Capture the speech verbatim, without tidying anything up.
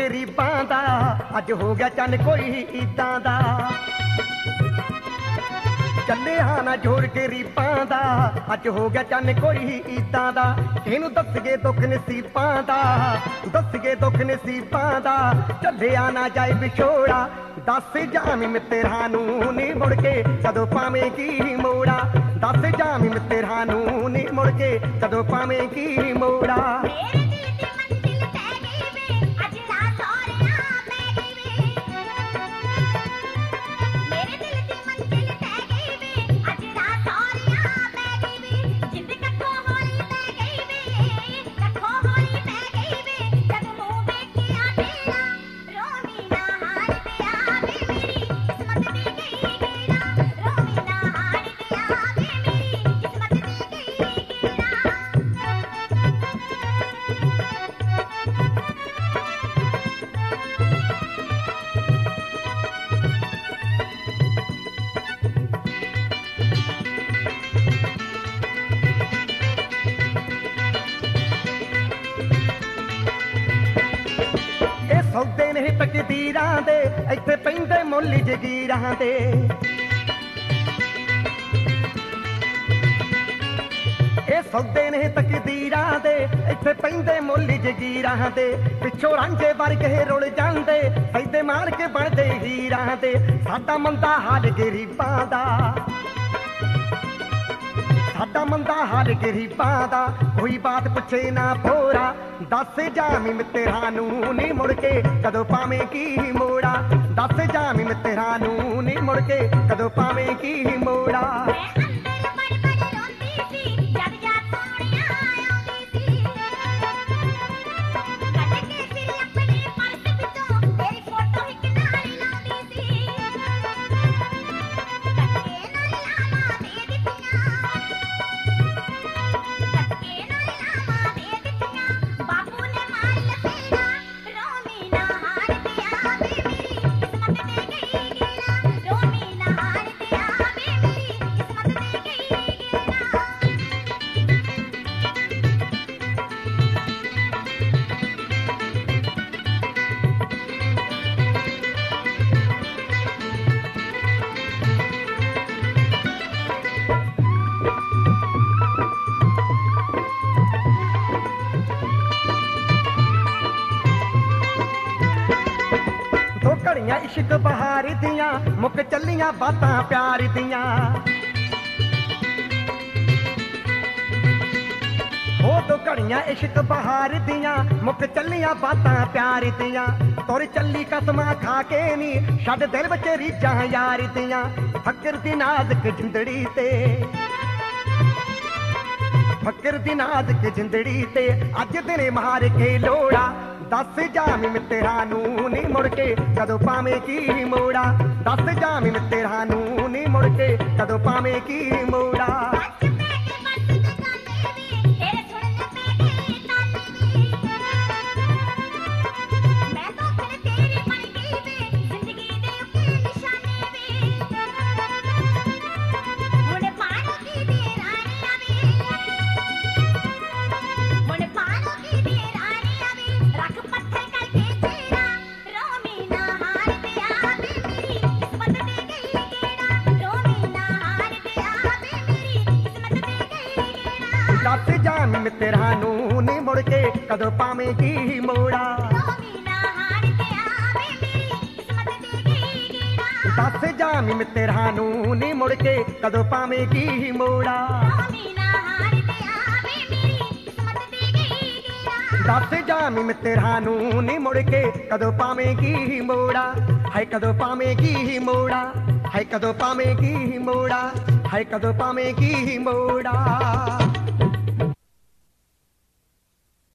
गरीबां दा अज हो गया चन कोई इदां दा चले हाँ ना जोड़ गरीबां दा अज हो गया चन कोई इदां दा इनू दस गए दुख नसीबां दा दस गए दुख नसीबां दा चले आना जाए विछोड़ा दस जामी मित्तरां नू नी मुड़ के कदों पावेंगी मोड़ा दस जामी मित्तरां नू नी मुड़ के कदों पावेंगी मोड़ा सौदे ने तकदीरां दे इत्थे पैंदे मुੱਲ जगीरां दे ए सौदे ने तकदीरां दे इत्थे पैंदे मुੱਲ जगीरां दे पिछों रांझे वर्गे रुल जांदे सैदे मार के बनदे हीरां दे साडा मंदा हाल गरीबां दा साडा मंदा हाल गरीबां दा कोई बात पुछे ना भोरा दस जामी मित्तरां नू नी मुड़ के कदों पावेंगी मोड़ा दस जामी मित्तरां नू नी मुड़ के कदों पावेंगी मोड़ा इश्क बहार दियां मुक चलियां बातां प्यार दियां हो तो घड़ियां इश्क बहार दियां मुक चलियां बातां प्यार दियां तुर चली कसमां खा के नी छड़ दिल विच रीझां यार दियां फकर दी नाज़ुक जिंदड़ी ते फकर दी नाज़ुक जिंदड़ी ते अज दिन मार के लोड़ा दस जामी मित्तरां नू नी मुड़ के कदों पावेंगी मोड़ा दस जामी मित्तरां नू नी मुड़ के कदों पावेंगी मोड़ा दस जामी मित्तरां नू नी मुड़ के कदों पावेंगी मोड़ा दस जामी मित्तरां नू नी मुड़ के कदों पावेंगी मोड़ा दस जामी मित्तरां नू नी मुड़ के कदों पावेंगी मोड़ा है कदों पावेंगी मोड़ा है कदों पावेंगी मोड़ा है कदों पावेंगी मोड़ा।